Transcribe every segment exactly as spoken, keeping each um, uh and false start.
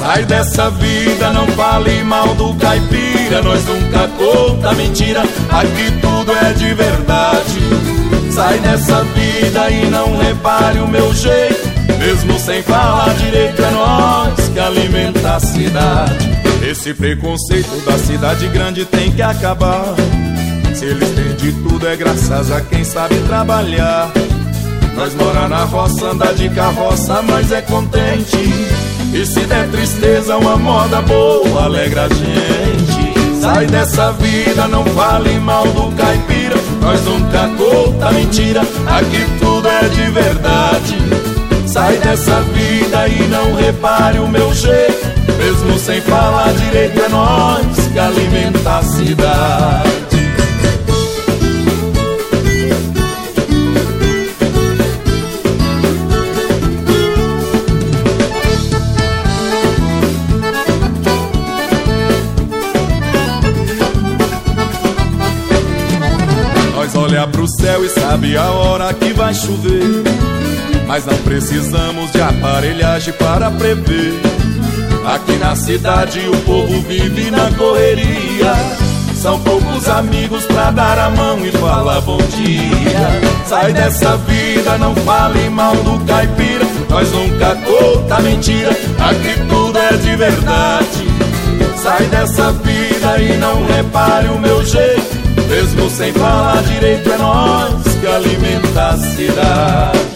Sai dessa vida, não fale mal do caipira. Nós nunca conta mentira, aqui tudo é de verdade. Sai dessa vida e não repare o meu jeito, mesmo sem falar direito, é nós que alimenta a cidade. Esse preconceito da cidade grande tem que acabar. Se eles têm de tudo é graças a quem sabe trabalhar. Nós mora na roça, anda de carroça, mas é contente. E se der tristeza, uma moda boa alegra a gente. Sai dessa vida, não fale mal do caipira. Nós nunca conta mentira, aqui tudo é de verdade. Sai dessa vida e não repare o meu jeito, mesmo sem falar direito, é nós que alimenta a cidade. Nós olha pro céu e sabe a hora que vai chover, mas não precisamos de aparelhagem para prever. Aqui na cidade o povo vive na correria, são poucos amigos pra dar a mão e falar bom dia. Sai dessa vida, não fale mal do caipira. Nós nunca conta mentira, aqui tudo é de verdade. Sai dessa vida e não repare o meu jeito, mesmo sem falar direito, é nós que alimenta a cidade.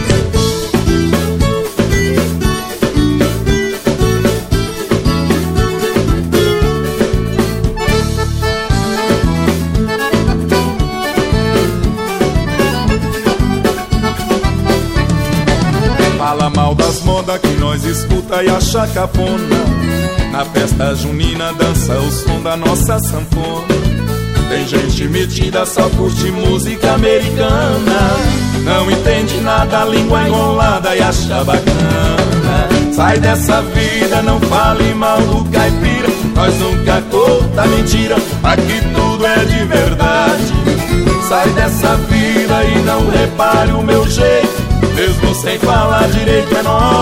Fala mal das modas que nós escuta e acha cafona. Na festa junina dança o som da nossa sanfona. Tem gente metida, só curte música americana, não entende nada, língua enrolada e acha bacana. Sai dessa vida, não fale mal do caipira. Nós nunca conta mentira, aqui tudo é de verdade. Sai dessa vida e não repare o meu jeito, mesmo sem falar direito, é nós